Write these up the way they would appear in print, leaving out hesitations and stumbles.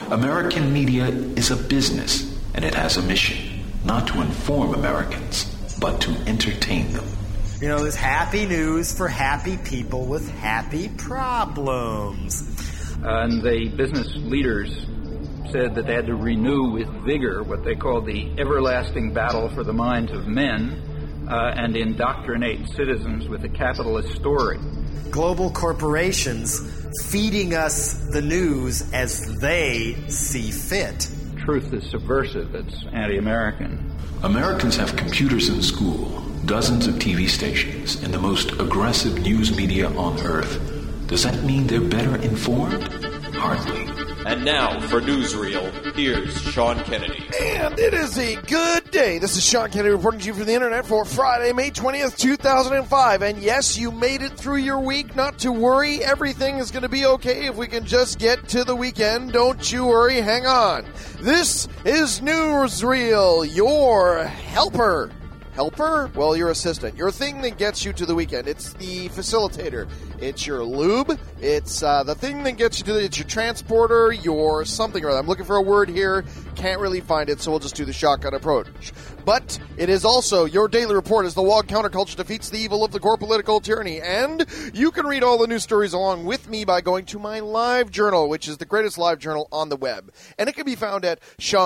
American media is a business, and it has a mission, not to inform Americans, but to entertain them. You know, there's happy news for happy people with happy problems. And the business leaders said that they had to renew with vigor what they called the everlasting battle for the minds of men and indoctrinate citizens with a capitalist story. Global corporations feeding us the news as they see fit. Truth is subversive. It's anti-American. Americans have computers in school, dozens of TV stations, and the most aggressive news media on Earth. Does that mean they're better informed? Hardly. And now, for Newsreel, here's Sean Kennedy. And it is a good day. This is Sean Kennedy reporting to you from the internet for Friday, May 20th, 2005. And yes, you made it through your week. Not to worry. Everything is going to be okay if we can just get to the weekend. Don't you worry. Hang on. This is Newsreel, your helper. Helper? Well, your assistant. Your thing that gets you to the weekend. It's the facilitator. It's your lube. It's the thing that gets you to it's your transporter, your something or other. I'm looking for a word here. Can't really find it, so we'll just do the shotgun approach. But it is also your daily report as the WOG counterculture defeats the evil of the core political tyranny. And you can read all the news stories along with me by going to my live journal, which is the greatest live journal on the web. And it can be found at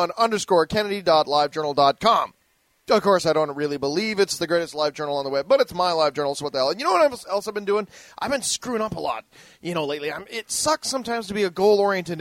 Sean_Kennedy.livejournal.com. Of course, I don't really believe it's the greatest live journal on the web, but it's my live journal, so what the hell. And you know what else I've been doing? I've been screwing up a lot, lately. It sucks sometimes to be a goal-oriented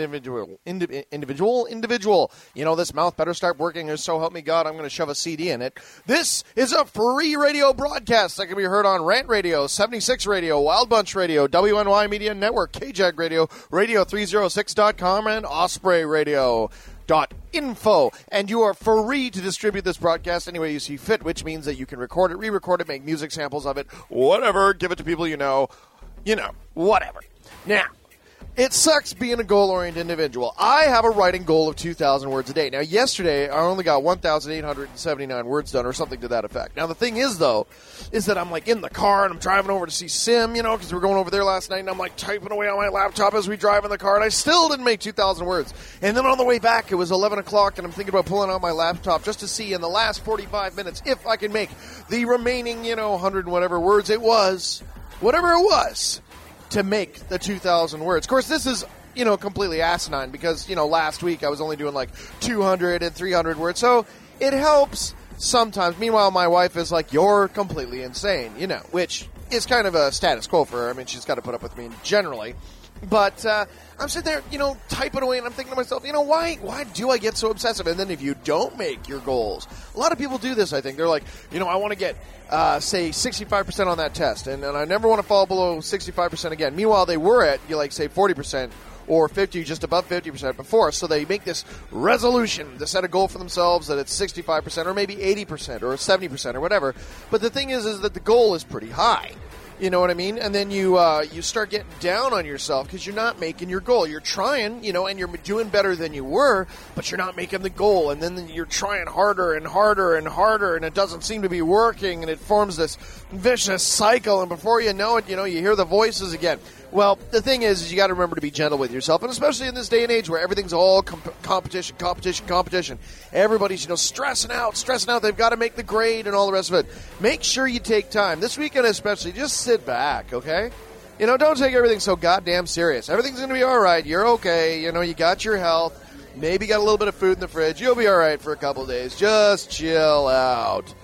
individual. You know, this mouth better start working, or so help me God, I'm going to shove a CD in it. This is a free radio broadcast that can be heard on Rant Radio, 76 Radio, Wild Bunch Radio, WNY Media Network, KJAG Radio, Radio306.com, and Osprey Radio. .info, and you are free to distribute this broadcast any way you see fit, which means that you can record it, re-record it, make music samples of it, whatever, give it to people you know, whatever. Now, it sucks being a goal-oriented individual. I have a writing goal of 2,000 words a day. Now, yesterday, I only got 1,879 words done, or something to that effect. Now, the thing is, though, is that I'm, in the car, and I'm driving over to see Sim, because we were going over there last night, and I'm, typing away on my laptop as we drive in the car, and I still didn't make 2,000 words. And then on the way back, it was 11 o'clock, and I'm thinking about pulling out my laptop just to see in the last 45 minutes if I can make the remaining, 100 and whatever words it was, to make the 2,000 words. Of course, this is, completely asinine because, last week I was only doing 200 and 300 words. So it helps sometimes. Meanwhile, my wife is you're completely insane, which is kind of a status quo for her. I mean, she's got to put up with me generally. But I'm sitting there, typing away, and I'm thinking to myself, why do I get so obsessive? And then if you don't make your goals, a lot of people do this, I think. They're like, I want to get, say, 65% on that test, and I never want to fall below 65% again. Meanwhile, they were at, say, 40% or 50, just above 50% before. So they make this resolution to set a goal for themselves that it's 65% or maybe 80% or 70% or whatever. But the thing is that the goal is pretty high. You know what I mean? And then you start getting down on yourself because you're not making your goal. You're trying, and you're doing better than you were, but you're not making the goal. And then you're trying harder and harder and harder, and it doesn't seem to be working, and it forms this vicious cycle. And before you know it, you hear the voices again. Well, the thing is you got to remember to be gentle with yourself, and especially in this day and age where everything's all competition. Everybody's, stressing out. They've got to make the grade and all the rest of it. Make sure you take time. This weekend especially, just sit back, okay? Don't take everything so goddamn serious. Everything's going to be all right. You're okay. You got your health. Maybe got a little bit of food in the fridge. You'll be all right for a couple of days. Just chill out,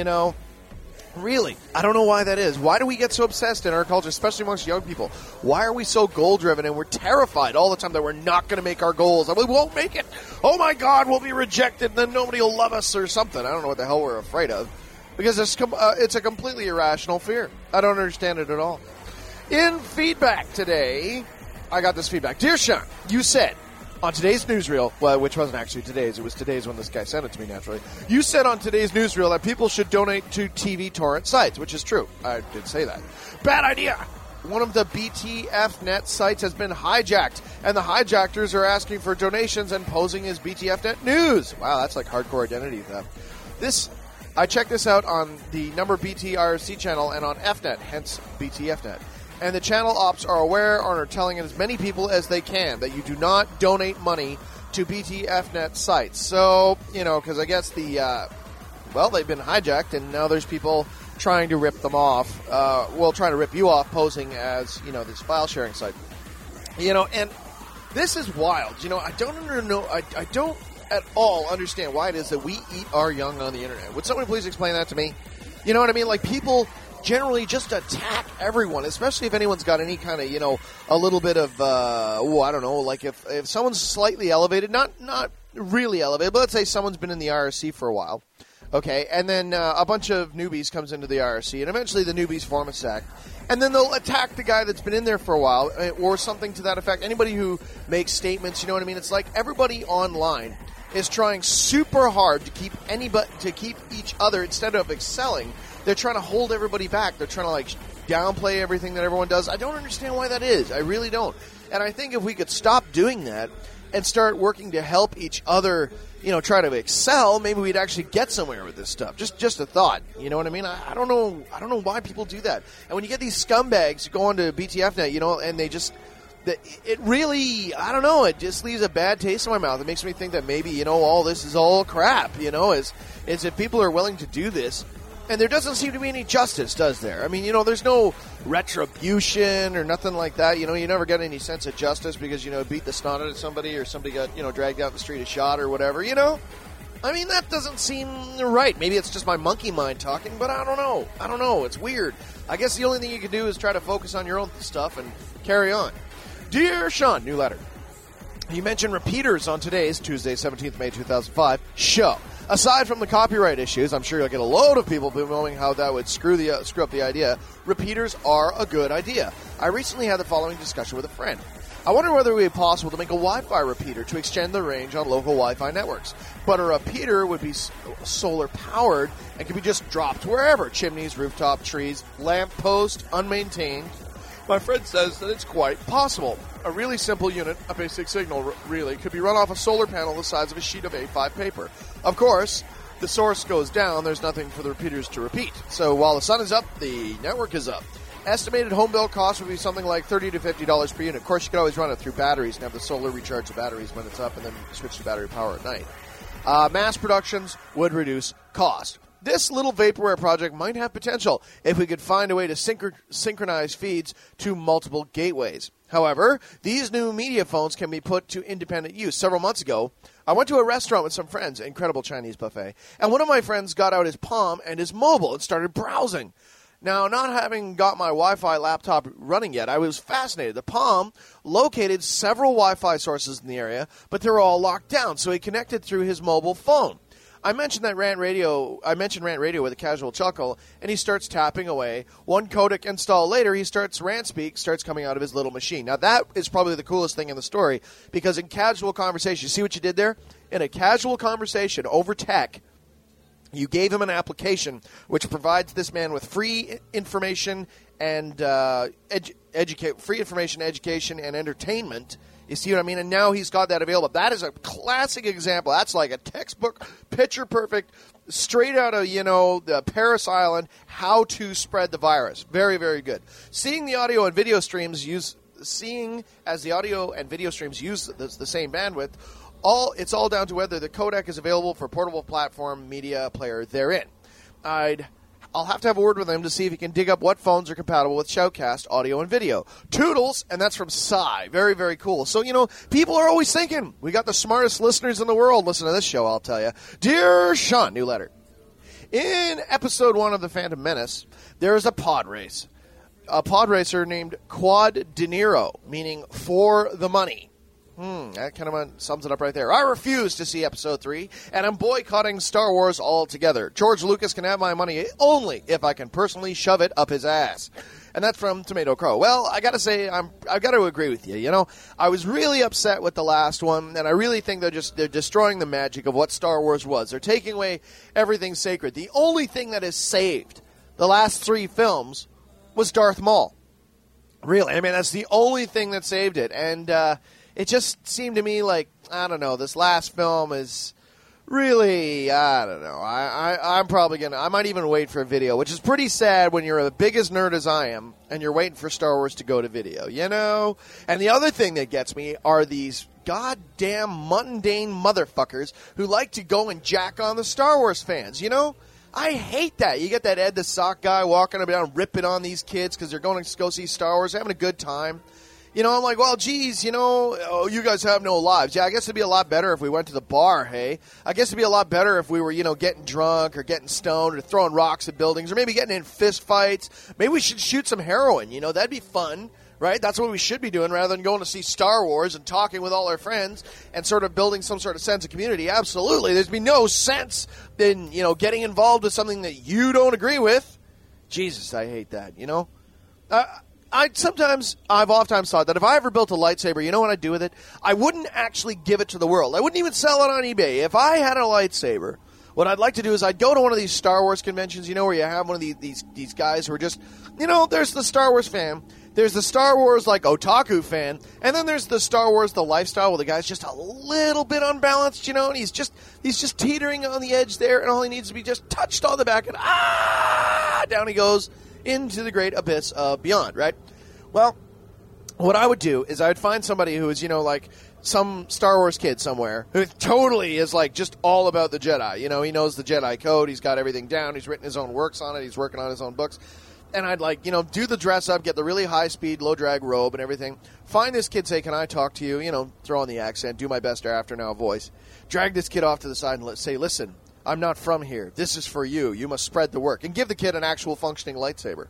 Really, I don't know why that is. Why do we get so obsessed in our culture, especially amongst young people? Why are we so goal-driven and we're terrified all the time that we're not going to make our goals and we won't make it? Oh, my God, we'll be rejected and then nobody will love us or something. I don't know what the hell we're afraid of because it's a completely irrational fear. I don't understand it at all. In feedback today, I got this feedback. Dear Sean, you said on today's newsreel, well, which wasn't actually today's, it was today's when this guy sent it to me, naturally. You said on today's newsreel that people should donate to TV torrent sites, which is true. I did say that. Bad idea! One of the BTFnet sites has been hijacked, and the hijackers are asking for donations and posing as BTFnet news. Wow, that's like hardcore identity theft. I checked this out on the number BTRC channel and on FNet, hence BTFnet. And the channel ops are aware and are telling as many people as they can that you do not donate money to BTFnet sites. So, because I guess they've been hijacked, and now there's people trying to rip them off. Trying to rip you off, posing as, this file sharing site. And this is wild. I don't know. I don't at all understand why it is that we eat our young on the internet. Would somebody please explain that to me? You know what I mean? Like, people generally just attack everyone, especially if anyone's got any kind of, a little bit of, I don't know, like if someone's slightly elevated, not really elevated, but let's say someone's been in the IRC for a while, okay, and then a bunch of newbies comes into the IRC, and eventually the newbies form a sect, and then they'll attack the guy that's been in there for a while, or something to that effect. Anybody who makes statements, you know what I mean? It's like everybody online is trying super hard to keep each other, instead of excelling, they're trying to hold everybody back. They're trying to downplay everything that everyone does. I don't understand why that is. I really don't. And I think if we could stop doing that and start working to help each other, try to excel, maybe we'd actually get somewhere with this stuff. Just a thought. You know what I mean? I don't know why people do that. And when you get these scumbags go onto BTFnet, and they just, it really, I don't know, it just leaves a bad taste in my mouth. It makes me think that maybe, all this is all crap, is if people are willing to do this. And there doesn't seem to be any justice, does there? I mean, there's no retribution or nothing like that. You never get any sense of justice because, beat the snot out of somebody, or somebody got, dragged out in the street and shot or whatever, I mean, that doesn't seem right. Maybe it's just my monkey mind talking, but I don't know. It's weird. I guess the only thing you can do is try to focus on your own stuff and carry on. Dear Sean, new letter. You mentioned repeaters on today's Tuesday, 17th May 2005 show. Aside from the copyright issues, I'm sure you'll get a load of people bemoaning how that would screw up the idea. Repeaters are a good idea. I recently had the following discussion with a friend. I wonder whether it would be possible to make a Wi-Fi repeater to extend the range on local Wi-Fi networks. But a repeater would be solar-powered and could be just dropped wherever. Chimneys, rooftop, trees, lamppost, unmaintained. My friend says that it's quite possible. A really simple unit, a basic signal relay, could be run off a solar panel the size of a sheet of A5 paper. Of course, the source goes down, there's nothing for the repeaters to repeat. So while the sun is up, the network is up. Estimated home bill cost would be something like $30 to $50 per unit. Of course, you could always run it through batteries and have the solar recharge the batteries when it's up and then switch to battery power at night. Mass productions would reduce cost. This little vaporware project might have potential if we could find a way to synchronize feeds to multiple gateways. However, these new media phones can be put to independent use. Several months ago, I went to a restaurant with some friends, incredible Chinese buffet, and one of my friends got out his Palm and his mobile and started browsing. Now, not having got my Wi-Fi laptop running yet, I was fascinated. The Palm located several Wi-Fi sources in the area, but they were all locked down, so he connected through his mobile phone. I mentioned Rant Radio with a casual chuckle, and he starts tapping away. One codec install later, Rant Speak starts coming out of his little machine. Now, that is probably the coolest thing in the story, because in casual conversation, you see what you did there? In a casual conversation over tech, you gave him an application which provides this man with free information and free information, education, and entertainment. You see what I mean? And now he's got that available. That is a classic example. That's like a textbook, picture perfect, straight out of, the Paris Island, how to spread the virus. Very, very good. Seeing as the audio and video streams use the same bandwidth, it's all down to whether the codec is available for portable platform media player therein. I'll have to have a word with him to see if he can dig up what phones are compatible with Shoutcast audio and video. Toodles, and that's from Psy. Very, very cool. So, people are always thinking. We got the smartest listeners in the world. Listen to this show, I'll tell you. Dear Sean, new letter. In episode 1 of The Phantom Menace, there is a pod race. A pod racer named Quad De Niro, meaning for the money. That kind of sums it up right there. I refuse to see episode 3, and I'm boycotting Star Wars altogether. George Lucas can have my money only if I can personally shove it up his ass. And that's from Tomato Crow. Well, I got to say, I've got to agree with you. I was really upset with the last one, and I really think they're destroying the magic of what Star Wars was. They're taking away everything sacred. The only thing that has saved the last 3 films was Darth Maul. Really, I mean, that's the only thing that saved it. And it just seemed to me like, I don't know, this last film is really, I don't know. I'm probably I might even wait for a video, which is pretty sad when you're the biggest nerd as I am and you're waiting for Star Wars to go to video, And the other thing that gets me are these goddamn mundane motherfuckers who like to go and jack on the Star Wars fans, you know? I hate that. You get that Ed the Sock guy walking around ripping on these kids because they're going to go see Star Wars, having a good time. You know, I'm like, well, geez, you know, you guys have no lives. Yeah, I guess it'd be a lot better if we went to the bar, hey? I guess it'd be a lot better if we were, you know, getting drunk or getting stoned or throwing rocks at buildings or maybe getting in fist fights. Maybe we should shoot some heroin, you know? That'd be fun, right? That's what we should be doing rather than going to see Star Wars and talking with all our friends and sort of building some sort of sense of community. Absolutely. There's be no sense in, you know, getting involved with something that you don't agree with. Jesus, I hate that, you know? I've oftentimes thought that if I ever built a lightsaber, you know what I'd do with it? I wouldn't actually give it to the world. I wouldn't even sell it on eBay. If I had a lightsaber, what I'd like to do is I'd go to one of these Star Wars conventions, you know, where you have one of these guys who are just, you know, there's the Star Wars fan, there's the Star Wars, like, otaku fan, and then there's the Star Wars, the lifestyle, where the guy's just a little bit unbalanced, you know, and he's just teetering on the edge there, and all he needs to be just touched on the back, and down he goes into the great abyss of beyond, right? Well, what I would do is I would find somebody who is, you know, like some Star Wars kid somewhere who totally is like just all about the Jedi. You know, he knows the Jedi code. He's got everything down. He's written his own works on it. He's working on his own books. And I'd like, you know, do the dress up, get the really high-speed, low-drag robe and everything. Find this kid, say, can I talk to you? You know, throw on the accent, do my best after now voice. Drag this kid off to the side and say, listen, I'm not from here. This is for you. You must spread the work. And give the kid an actual functioning lightsaber.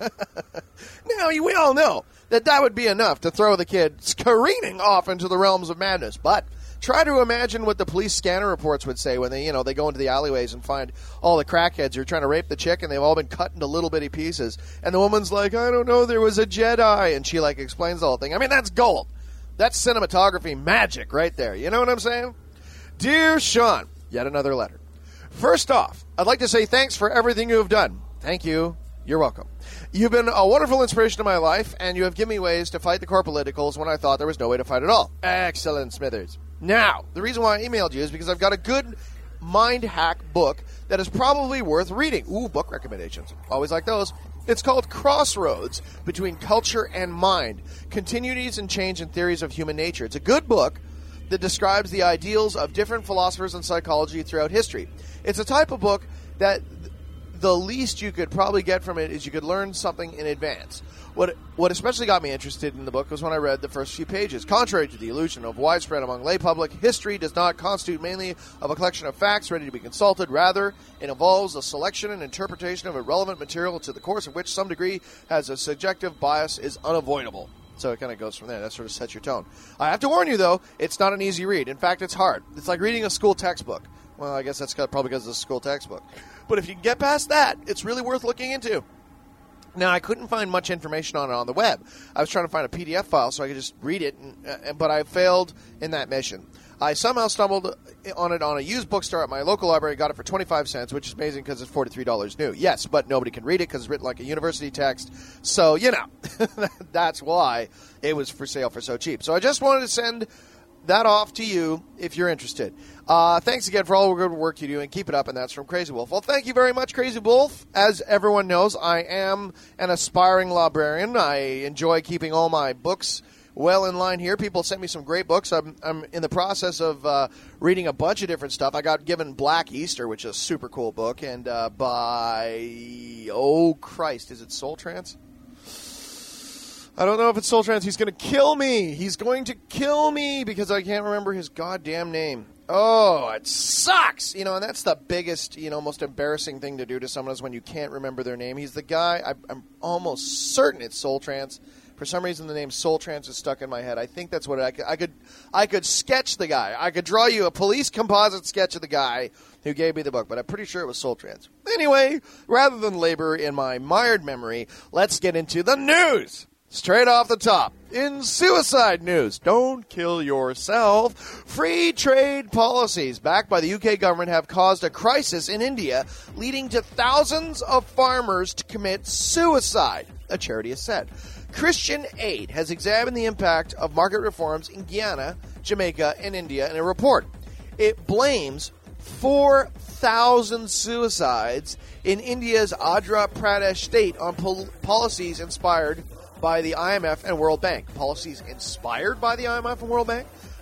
Now, we all know that would be enough to throw the kid careening off into the realms of madness. But try to imagine what the police scanner reports would say when they, you know, they go into the alleyways and find all the crackheads who are trying to rape the chick, and they've all been cut into little bitty pieces. And the woman's like, I don't know, there was a Jedi. And she, like, explains the whole thing. I mean, that's gold. That's cinematography magic right there. You know what I'm saying? Dear Sean, yet another letter. First off, I'd like to say thanks for everything you have done. Thank you. You're welcome. You've been a wonderful inspiration to my life, and you have given me ways to fight the core politicals when I thought there was no way to fight at all. Excellent, Smithers. Now, the reason why I emailed you is because I've got a good mind hack book that is probably worth reading. Ooh, book recommendations. Always like those. It's called Crossroads Between Culture and Mind, Continuities and Change in Theories of Human Nature. It's a good book that describes the ideals of different philosophers in psychology throughout history. It's a type of book that the least you could probably get from it is you could learn something in advance. What especially got me interested in the book was when I read the first few pages. Contrary to the illusion of widespread among lay public, history does not constitute mainly of a collection of facts ready to be consulted. Rather, it involves a selection and interpretation of irrelevant material to the course of which some degree has a subjective bias is unavoidable. So it kind of goes from there. That sort of sets your tone. I have to warn you, though, it's not an easy read. In fact, it's hard. It's like reading a school textbook. Well, I guess that's probably because it's a school textbook. But if you can get past that, it's really worth looking into. Now, I couldn't find much information on it on the web. I was trying to find a PDF file so I could just read it, but I failed in that mission. I somehow stumbled on it on a used bookstore at my local library, got it for 25 cents, which is amazing because it's $43 new. Yes, but nobody can read it because it's written like a university text. So, you know, that's why it was for sale for so cheap. So I just wanted to send that off to you if you're interested. Thanks again for all the good work you do, and keep it up, and that's from Crazy Wolf. Well, thank you very much, Crazy Wolf. As everyone knows, I am an aspiring librarian. I enjoy keeping all my books well in line here. People sent me some great books. I'm in the process of reading a bunch of different stuff. I got given Black Easter, which is a super cool book, and by, oh Christ, is it Soul Trance? I don't know if it's Soul Trance. He's going to kill me. He's going to kill me because I can't remember his goddamn name. Oh, it sucks. You know, and that's the biggest, you know, most embarrassing thing to do to someone is when you can't remember their name. He's the guy, I'm almost certain it's Soul Trance. For some reason, the name Soul Trance is stuck in my head. I think that's what I could sketch the guy. I could draw you a police composite sketch of the guy who gave me the book, but I'm pretty sure it was Soul Trance. Anyway, rather than labor in my mired memory, let's get into the news. Straight off the top, in suicide news, don't kill yourself. Free trade policies backed by the UK government have caused a crisis in India, leading to thousands of farmers to commit suicide, a charity has said. Christian Aid has examined the impact of market reforms in Guyana, Jamaica, and India in a report. It blames 4,000 suicides in India's Andhra Pradesh state on policies inspired by the IMF and World Bank. Policies inspired by the IMF and World Bank?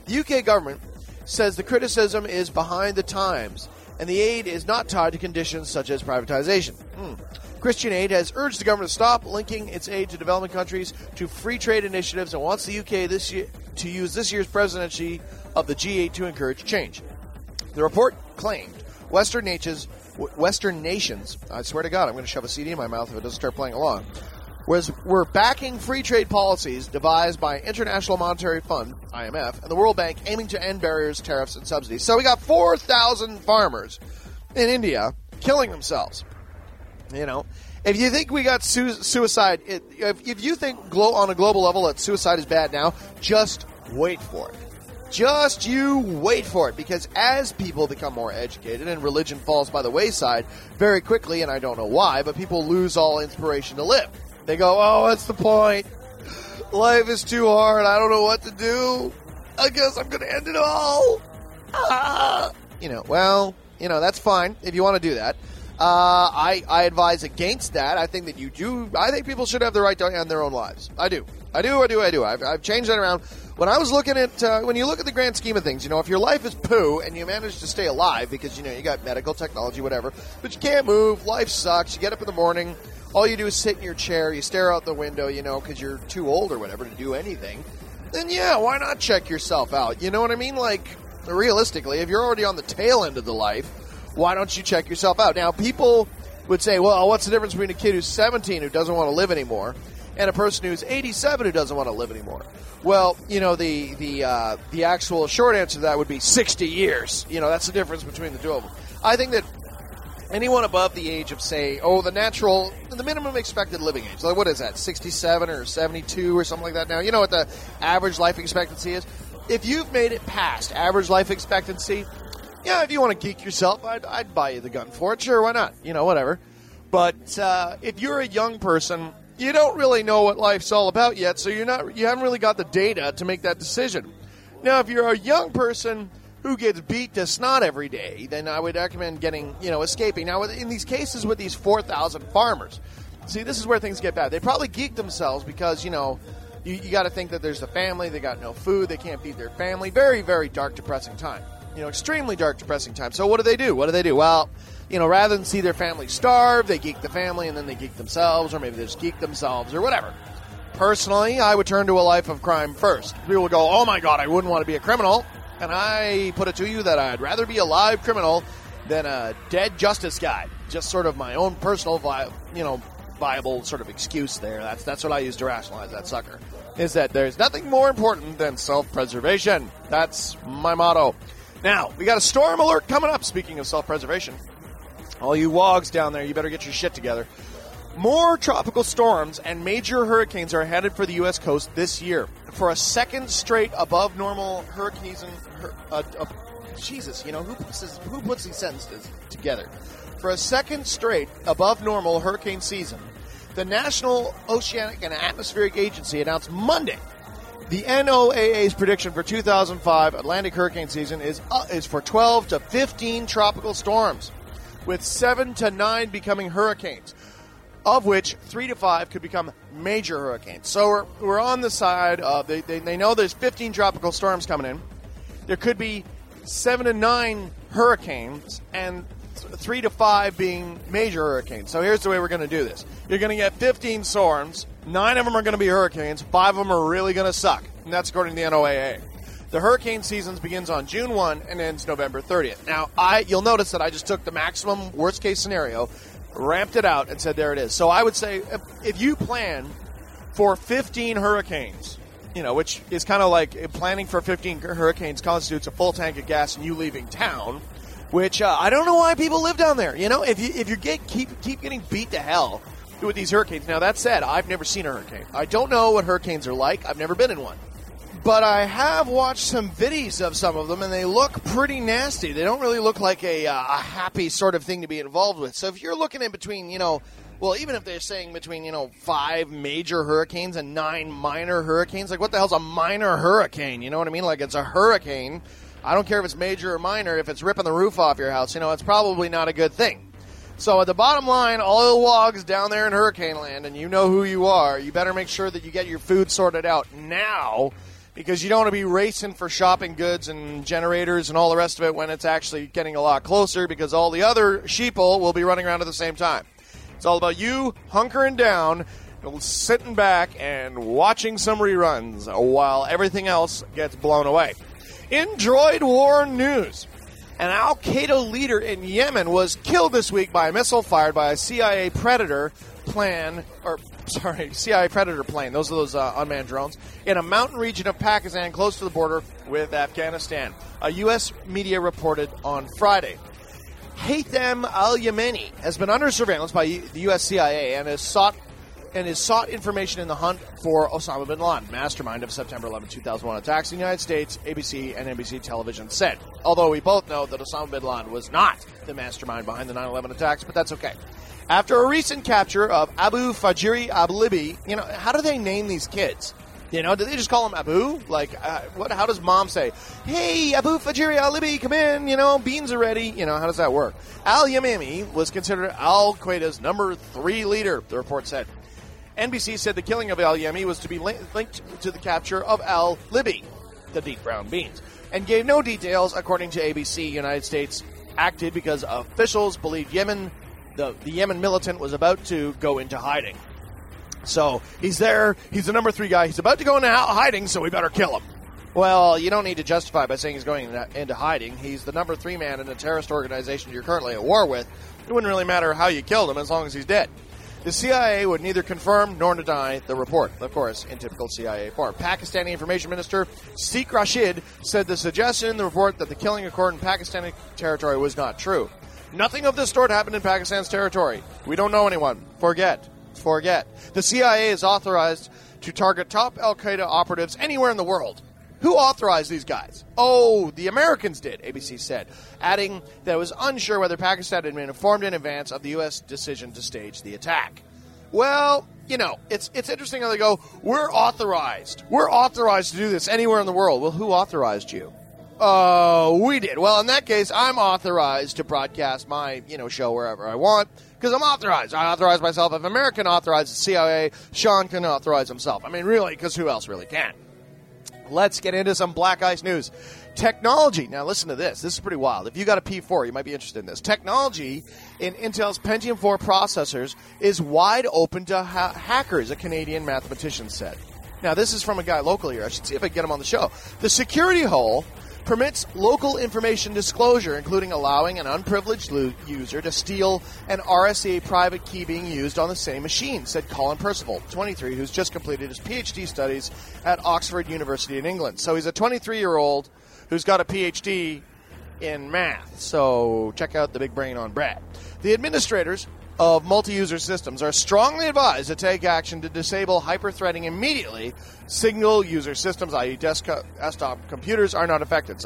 The UK government says the criticism is behind the times, and the aid is not tied to conditions such as privatization. Christian Aid has urged the government to stop linking its aid to developing countries to free trade initiatives and wants the UK to use this year's presidency of the G8 to encourage change. The report claimed Western nations, I swear to God, I'm going to shove a CD in my mouth if it doesn't start playing along, were backing free trade policies devised by International Monetary Fund, IMF, and the World Bank aiming to end barriers, tariffs, and subsidies. So we got 4,000 farmers in India killing themselves. You know, if you think we got suicide, if you think on a global level that suicide is bad now, just wait for it. Just you wait for it, because as people become more educated and religion falls by the wayside very quickly, and I don't know why, but people lose all inspiration to live. They go, oh, what's the point? Life is too hard. I don't know what to do. I guess I'm going to end it all. That's fine if you want to do that. I advise against that. I think that you do. I think people should have the right to end their own lives. I do. I've changed that around. When I was looking at, when you look at the grand scheme of things, if your life is poo and you manage to stay alive because, you got medical technology, whatever, but you can't move, life sucks, you get up in the morning, all you do is sit in your chair, you stare out the window, because you're too old or whatever to do anything, then yeah, why not check yourself out? You know what I mean? Like, realistically, if you're already on the tail end of the life, why don't you check yourself out? Now, people would say, well, what's the difference between a kid who's 17 who doesn't want to live anymore and a person who's 87 who doesn't want to live anymore? Well, the actual short answer to that would be 60 years. That's the difference between the two of them. I think that anyone above the age of, say, the minimum expected living age, like what is that, 67 or 72 or something like that now? You know what the average life expectancy is? If you've made it past average life expectancy, yeah, if you want to geek yourself, I'd buy you the gun for it. Sure, why not? Whatever. But if you're a young person, you don't really know what life's all about yet, so you haven't really got the data to make that decision. Now, if you're a young person who gets beat to snot every day, then I would recommend escaping. Now, in these cases with these 4,000 farmers, see, this is where things get bad. They probably geeked themselves because, you got to think that there's a family, they got no food, they can't feed their family. Very, very dark, depressing time. Extremely dark, depressing time. So what do they do? Well, rather than see their family starve, they geek the family and then they geek themselves, or maybe they just geek themselves or whatever. Personally, I would turn to a life of crime first. People would go, oh my God, I wouldn't want to be a criminal. And I put it to you that I'd rather be a live criminal than a dead justice guy. Just sort of my own personal, viable sort of excuse there. That's what I use to rationalize that sucker. Is that there's nothing more important than self-preservation. That's my motto. Now, we got a storm alert coming up, speaking of self-preservation. All you wogs down there, you better get your shit together. More tropical storms and major hurricanes are headed for the U.S. coast this year. For a second straight above normal hurricane season, who puts these sentences together? For a second straight above normal hurricane season, the National Oceanic and Atmospheric Agency announced Monday the NOAA's prediction for 2005 Atlantic hurricane season is for 12 to 15 tropical storms, with 7 to 9 becoming hurricanes, of which 3 to 5 could become major hurricanes. So we're on the side of, they know there's 15 tropical storms coming in. There could be 7 to 9 hurricanes, and 3 to 5 being major hurricanes. So here's the way we're going to do this. You're going to get 15 storms. 9 of them are going to be hurricanes. 5 of them are really going to suck. And that's according to the NOAA. The hurricane season begins on June 1 and ends November 30th. Now, you'll notice that I just took the maximum worst-case scenario, ramped it out, and said there it is. So I would say if you plan for 15 hurricanes, which is kind of like planning for 15 hurricanes constitutes a full tank of gas and you leaving town, which I don't know why people live down there. If you keep getting beat to hell with these hurricanes. Now, that said, I've never seen a hurricane. I don't know what hurricanes are like. I've never been in one. But I have watched some videos of some of them, and they look pretty nasty. They don't really look like a happy sort of thing to be involved with. So if you're looking in between, even if they're saying between, 5 major hurricanes and 9 minor hurricanes, like what the hell's a minor hurricane? You know what I mean? Like it's a hurricane. I don't care if it's major or minor. If it's ripping the roof off your house, it's probably not a good thing. So at the bottom line, all the wogs down there in hurricane land, and you know who you are, you better make sure that you get your food sorted out now, because you don't want to be racing for shopping goods and generators and all the rest of it when it's actually getting a lot closer, because all the other sheeple will be running around at the same time. It's all about you hunkering down, sitting back and watching some reruns while everything else gets blown away. In droid war news, an al-Qaeda leader in Yemen was killed this week by a missile fired by a CIA Predator plane. Those are those unmanned drones in a mountain region of Pakistan close to the border with Afghanistan. A U.S. media reported on Friday. Haytham al-Yemeni has been under surveillance by the U.S. CIA and has sought information in the hunt for Osama bin Laden, mastermind of September 11, 2001 attacks in the United States, ABC and NBC television said. Although we both know that Osama bin Laden was not the mastermind behind the 9/11 attacks, but that's okay. After a recent capture of Abu Fajri al-Libi, how do they name these kids? Do they just call him Abu? How does mom say, hey, Abu Fajri al-Libi, come in, beans are ready? How does that work? Al-Yemeni was considered Al-Qaeda's number 3 leader, the report said. NBC said the killing of al-Yemeni was to be linked to the capture of al-Libi, the deep brown beans, and gave no details. According to ABC, United States acted because officials believed the Yemen militant was about to go into hiding. So he's there, he's the number 3 guy, he's about to go into hiding, so we better kill him. Well, you don't need to justify by saying he's going into hiding. He's the number 3 man in a terrorist organization you're currently at war with. It wouldn't really matter how you killed him as long as he's dead. The CIA would neither confirm nor deny the report, of course, in typical CIA form. Pakistani Information Minister Sheikh Rashid said the suggestion in the report that the killing occurred in Pakistani territory was not true. Nothing of this sort happened in Pakistan's territory. We don't know anyone. Forget. The CIA is authorized to target top al-Qaeda operatives anywhere in the world. Who authorized these guys? Oh, the Americans did, ABC said, adding that it was unsure whether Pakistan had been informed in advance of the U.S. decision to stage the attack. Well, it's interesting how they go, we're authorized to do this anywhere in the world. Well, who authorized you? Oh, we did. Well, in that case, I'm authorized to broadcast my, show wherever I want, because I'm authorized. I authorize myself. If America can authorize the CIA, Sean can authorize himself. I mean, really, because who else really can? Let's get into some Black Ice news. Technology. Now, listen to this. This is pretty wild. If you got a P4, you might be interested in this. Technology in Intel's Pentium 4 processors is wide open to hackers, a Canadian mathematician said. Now, this is from a guy locally here. I should see if I can get him on the show. The security hole permits local information disclosure, including allowing an unprivileged user to steal an RSA private key being used on the same machine, said Colin Percival, 23, who's just completed his PhD studies at Oxford University in England. So he's a 23-year-old who's got a PhD in math. So check out the big brain on Brad. The administrators of multi-user systems are strongly advised to take action to disable hyper-threading immediately. Single-user systems, i.e. desktop computers, are not affected.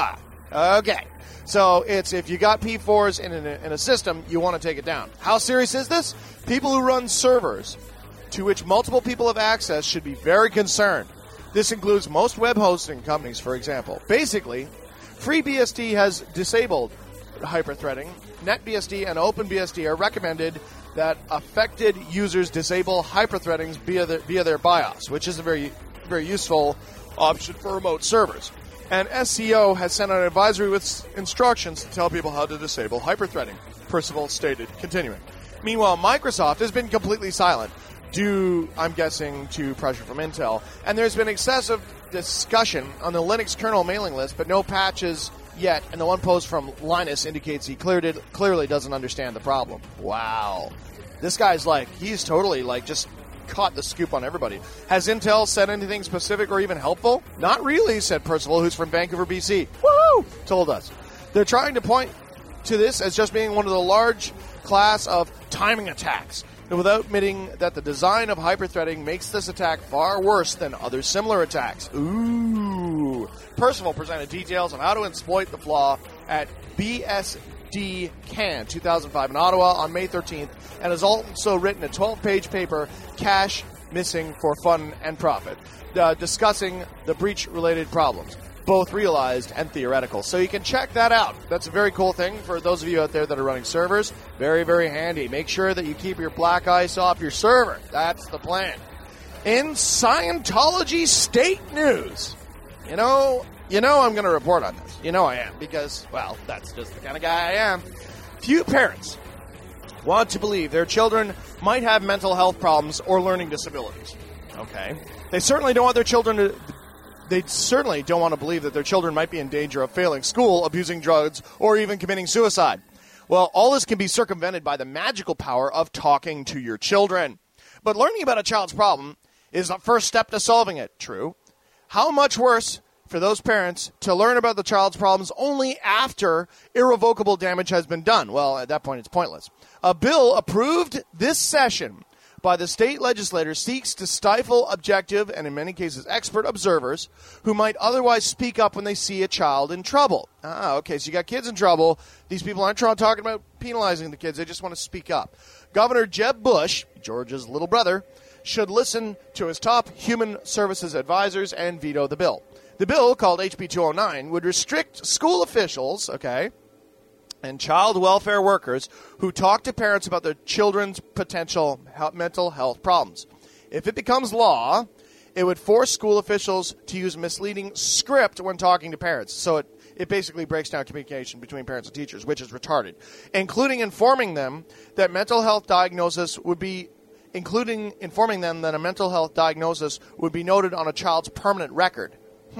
Okay. So it's if you got P4s in a system, you want to take it down. How serious is this? People who run servers to which multiple people have access should be very concerned. This includes most web hosting companies, for example. Basically, FreeBSD has disabled hyperthreading. NetBSD and OpenBSD are recommended that affected users disable hyperthreading via their BIOS, which is a very, very useful option for remote servers. And SCO has sent out an advisory with instructions to tell people how to disable hyperthreading, Percival stated, continuing. Meanwhile, Microsoft has been completely silent due, I'm guessing, to pressure from Intel. And there's been excessive discussion on the Linux kernel mailing list, but no patches yet. And the one post from Linus indicates he clearly doesn't understand the problem. Wow. This guy's he's totally just caught the scoop on everybody. Has Intel said anything specific or even helpful? Not really, said Percival, who's from Vancouver, BC. Woohoo! Told us. They're trying to point to this as just being one of the large class of timing attacks, without admitting that the design of hyperthreading makes this attack far worse than other similar attacks. Ooh. Percival presented details on how to exploit the flaw at BSD Can 2005 in Ottawa on May 13th, and has also written a 12-page paper, Cache Missing for Fun and Profit, discussing the breach-related problems, both realized and theoretical. So you can check that out. That's a very cool thing for those of you out there that are running servers. Very, very handy. Make sure that you keep your black ice off your server. That's the plan. In Scientology state news, you know I'm going to report on this. You know I am, because, well, that's just the kind of guy I am. Few parents want to believe their children might have mental health problems or learning disabilities. Okay? They certainly don't want to believe that their children might be in danger of failing school, abusing drugs, or even committing suicide. Well, all this can be circumvented by the magical power of talking to your children. But learning about a child's problem is the first step to solving it. True. How much worse for those parents to learn about the child's problems only after irrevocable damage has been done? Well, at that point, it's pointless. A bill approved this session by the state legislature seeks to stifle objective and, in many cases, expert observers who might otherwise speak up when they see a child in trouble. Okay, so you got kids in trouble. These people aren't talking about penalizing the kids. They just want to speak up. Governor Jeb Bush, Georgia's little brother, should listen to his top human services advisors and veto the bill. The bill, called HB 209, would restrict school officials, and child welfare workers who talk to parents about their children's potential mental health problems. If it becomes law, it would force school officials to use misleading script when talking to parents. So it basically breaks down communication between parents and teachers, which is retarded, including informing them that a mental health diagnosis would be noted on a child's permanent record.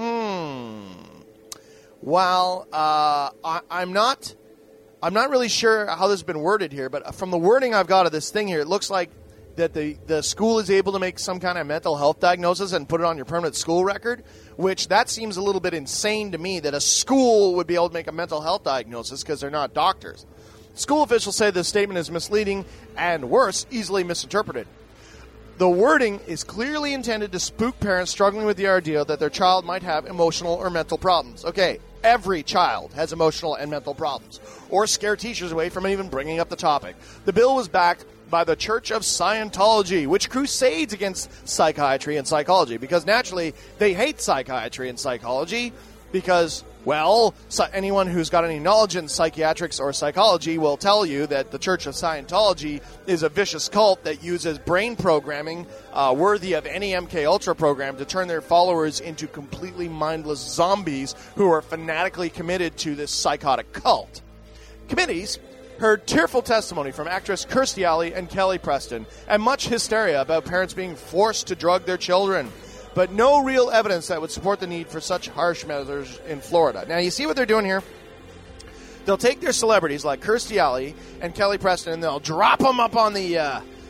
Well, I'm not really sure how this has been worded here, but from the wording I've got of this thing here, it looks like that the school is able to make some kind of mental health diagnosis and put it on your permanent school record, which that seems a little bit insane to me, that a school would be able to make a mental health diagnosis because they're not doctors. School officials say this statement is misleading and, worse, easily misinterpreted. The wording is clearly intended to spook parents struggling with the idea that their child might have emotional or mental problems. Okay, every child has emotional and mental problems, or scare teachers away from even bringing up the topic. The bill was backed by the Church of Scientology, which crusades against psychiatry and psychology, because naturally they hate psychiatry and psychology because, well, anyone who's got any knowledge in psychiatrics or psychology will tell you that the Church of Scientology is a vicious cult that uses brain programming worthy of any MK Ultra program to turn their followers into completely mindless zombies who are fanatically committed to this psychotic cult. Committees heard tearful testimony from actress Kirstie Alley and Kelly Preston, and much hysteria about parents being forced to drug their children, but no real evidence that would support the need for such harsh measures in Florida. Now, you see what they're doing here? They'll take their celebrities like Kirstie Alley and Kelly Preston, and they'll drop them up on the,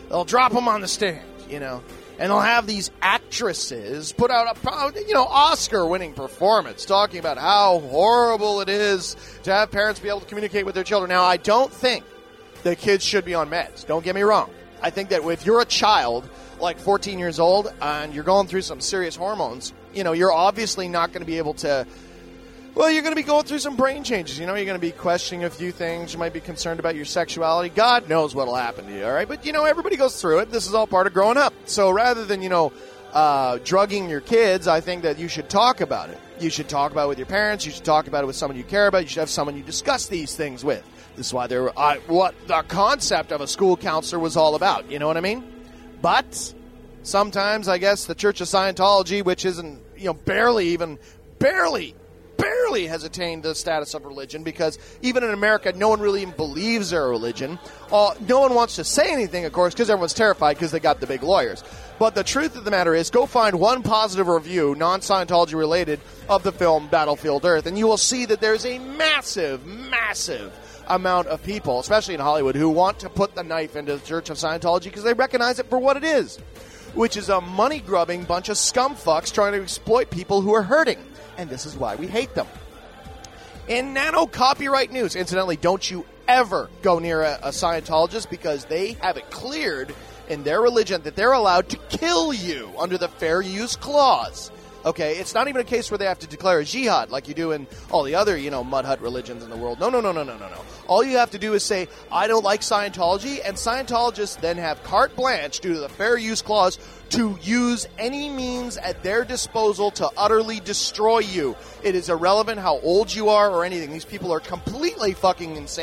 stand, and they'll have these actresses put out a, Oscar-winning performance talking about how horrible it is to have parents be able to communicate with their children. Now, I don't think that kids should be on meds. Don't get me wrong. I think that if you're a child, like 14 years old, and you're going through some serious hormones, you're obviously not going to be able to, well, you're going to be going through some brain changes. You're going to be questioning a few things. You might be concerned about your sexuality. God knows what will happen to you, all right? But, everybody goes through it. This is all part of growing up. So rather than, drugging your kids, I think that you should talk about it. You should talk about it with your parents. You should talk about it with someone you care about. You should have someone you discuss these things with. This is why what the concept of a school counselor was all about. You know what I mean? But sometimes, I guess, the Church of Scientology, which isn't, barely has attained the status of religion, because even in America, no one really even believes they're a religion. No one wants to say anything, of course, because everyone's terrified because they got the big lawyers. But the truth of the matter is, go find one positive review, non-Scientology related, of the film Battlefield Earth, and you will see that there's a massive amount of people, especially in Hollywood, who want to put the knife into the Church of Scientology because they recognize it for what it is, which is a money-grubbing bunch of scumfucks trying to exploit people who are hurting. And this is why we hate them. In nano-copyright news, incidentally, don't you ever go near a Scientologist, because they have it cleared in their religion that they're allowed to kill you under the Fair Use Clause. Okay, it's not even a case where they have to declare a jihad like you do in all the other, mud hut religions in the world. No. All you have to do is say, I don't like Scientology, and Scientologists then have carte blanche due to the Fair Use Clause to use any means at their disposal to utterly destroy you. It is irrelevant how old you are or anything. These people are completely fucking insane.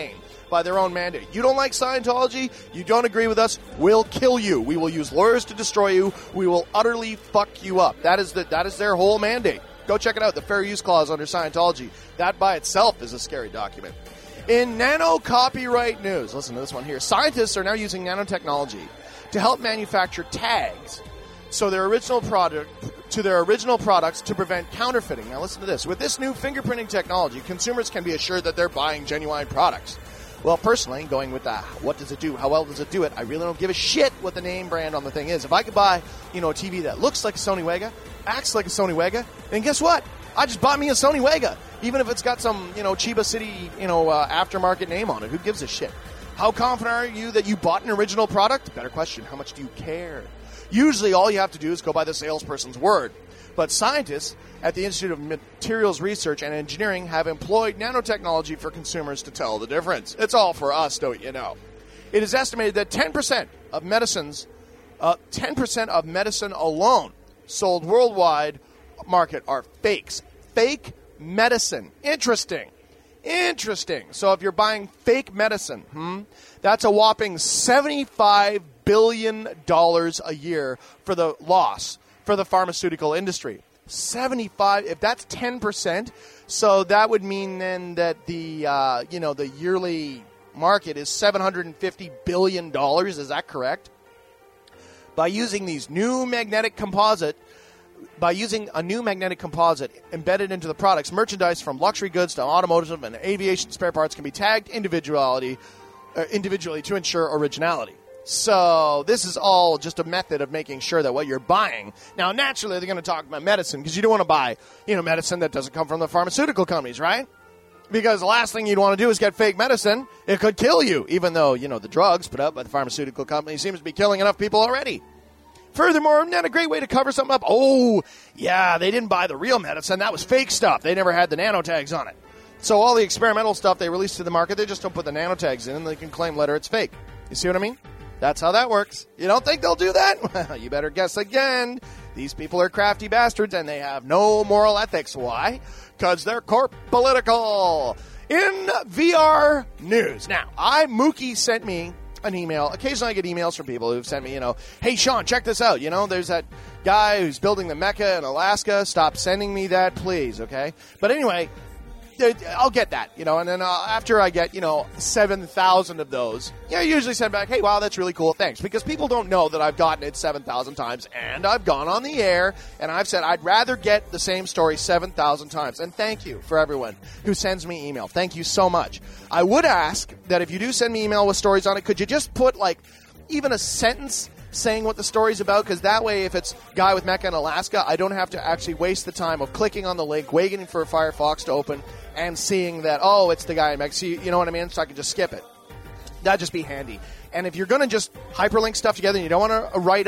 by their own mandate. You don't like Scientology? You don't agree with us? We'll kill you. We will use lawyers to destroy you. We will utterly fuck you up. That is their whole mandate. Go check it out, the Fair Use Clause under Scientology. That by itself is a scary document. In nano-copyright news, listen to this one here. Scientists are now using nanotechnology to help manufacture tags to their original products to prevent counterfeiting. Now listen to this. With this new fingerprinting technology, consumers can be assured that they're buying genuine products. Well, personally, going with that, what does it do? How well does it do it? I really don't give a shit what the name brand on the thing is. If I could buy, a TV that looks like a Sony Wega, acts like a Sony Wega, then guess what? I just bought me a Sony Wega, even if it's got some, Chiba City, aftermarket name on it. Who gives a shit? How confident are you that you bought an original product? Better question, how much do you care? Usually all you have to do is go by the salesperson's word. But scientists at the Institute of Materials Research and Engineering have employed nanotechnology for consumers to tell the difference. It's all for us, don't you know? It is estimated that 10% of medicine alone sold worldwide market are fakes. Fake medicine. Interesting. So if you're buying fake medicine, that's a whopping $75 billion a year for the loss for the pharmaceutical industry. 75, if that's 10%, so that would mean then that the the yearly market is $750 billion. Is that correct? By using a new magnetic composite embedded into the products, merchandise from luxury goods to automotive and aviation spare parts can be tagged individually to ensure originality. So this is all just a method of making sure that what you're buying. Now, naturally, they're going to talk about medicine because you don't want to buy, medicine that doesn't come from the pharmaceutical companies, right? Because the last thing you'd want to do is get fake medicine. It could kill you, even though, the drugs put out by the pharmaceutical companies seems to be killing enough people already. Furthermore, isn't that a great way to cover something up? Oh, yeah, they didn't buy the real medicine. That was fake stuff. They never had the nanotags on it. So all the experimental stuff they release to the market, they just don't put the nanotags in, and they can claim later it's fake. You see what I mean? That's how that works. You don't think they'll do that? Well, you better guess again. These people are crafty bastards, and they have no moral ethics. Why? Because they're corp political. In VR news. Now, Mookie sent me an email. Occasionally I get emails from people who've sent me, hey, Sean, check this out. There's that guy who's building the Mecca in Alaska. Stop sending me that, please, okay? But anyway, I'll get that, and then after I get, 7,000 of those, I usually send back, hey, wow, that's really cool, thanks. Because people don't know that I've gotten it 7,000 times, and I've gone on the air, and I've said I'd rather get the same story 7,000 times. And thank you for everyone who sends me email. Thank you so much. I would ask that if you do send me email with stories on it, could you just put, even a sentence saying what the story's about, because that way if it's guy with Mecca in Alaska, I don't have to actually waste the time of clicking on the link, waiting for Firefox to open, and seeing that, it's the guy in Mecca. You know what I mean? So I can just skip it. That'd just be handy. And if you're going to just hyperlink stuff together and you don't want to write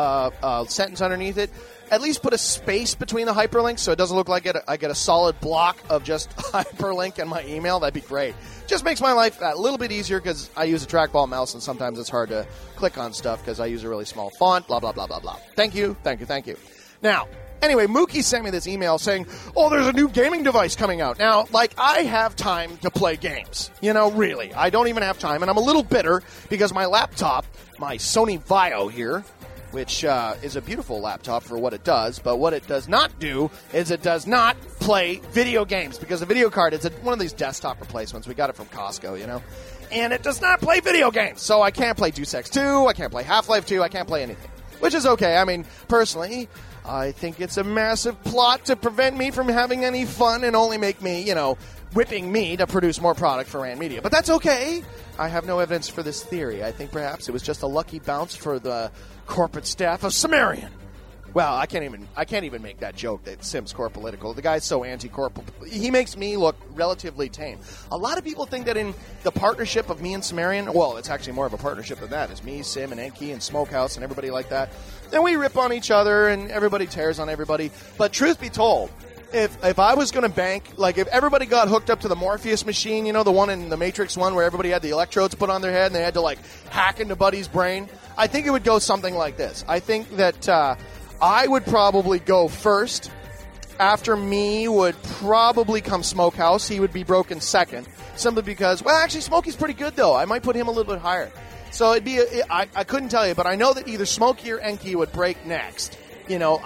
a sentence underneath it, at least put a space between the hyperlinks so it doesn't look like I get a solid block of just hyperlink in my email. That'd be great. Just makes my life a little bit easier because I use a trackball mouse and sometimes it's hard to click on stuff because I use a really small font, blah, blah, blah, blah, blah. Thank you. Now, anyway, Mookie sent me this email saying, there's a new gaming device coming out. Now, I have time to play games. Really. I don't even have time, and I'm a little bitter because my laptop, my Sony Vaio here, which is a beautiful laptop for what it does, but what it does not do is it does not play video games because the video card is one of these desktop replacements. We got it from Costco, and it does not play video games. So I can't play Deus Ex 2, I can't play Half-Life 2, I can't play anything, which is okay. I mean, personally, I think it's a massive plot to prevent me from having any fun and only make me, whipping me to produce more product for Rand Media. But that's okay. I have no evidence for this theory. I think perhaps it was just a lucky bounce for the corporate staff of Sumerian. Well, I can't even make that joke that Sim's core political. The guy's so anti-corporate. He makes me look relatively tame. A lot of people think that in the partnership of me and Sumerian, well, it's actually more of a partnership than that. It's me, Sim, and Enki, and Smokehouse, and everybody like that. Then we rip on each other, and everybody tears on everybody. But truth be told, if I was going to bank, if everybody got hooked up to the Morpheus machine, the one in the Matrix one where everybody had the electrodes put on their head and they had to, hack into Buddy's brain, I think it would go something like this. I think that I would probably go first, After me would probably come Smokehouse. He would be broken second, simply because, well, actually, Smokey's pretty good, though. I might put him a little bit higher. So it'd be, I couldn't tell you, but I know that either Smokey or Enki would break next. You know,